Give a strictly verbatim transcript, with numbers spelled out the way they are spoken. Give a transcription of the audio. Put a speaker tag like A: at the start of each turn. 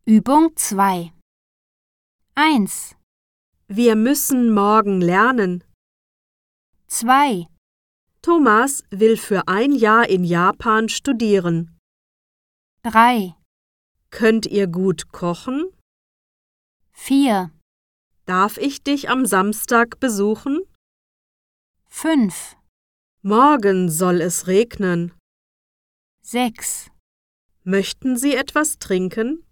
A: Übung zwei. eins,
B: Wir müssen morgen lernen.
A: zwei,
B: Thomas will für ein Jahr in Japan studieren.
A: drei,
B: Könnt ihr gut kochen?
A: vier,
B: Darf ich dich am Samstag besuchen?
A: fünf,
B: Morgen soll es regnen.
A: sechs.
B: Möchten Sie etwas trinken?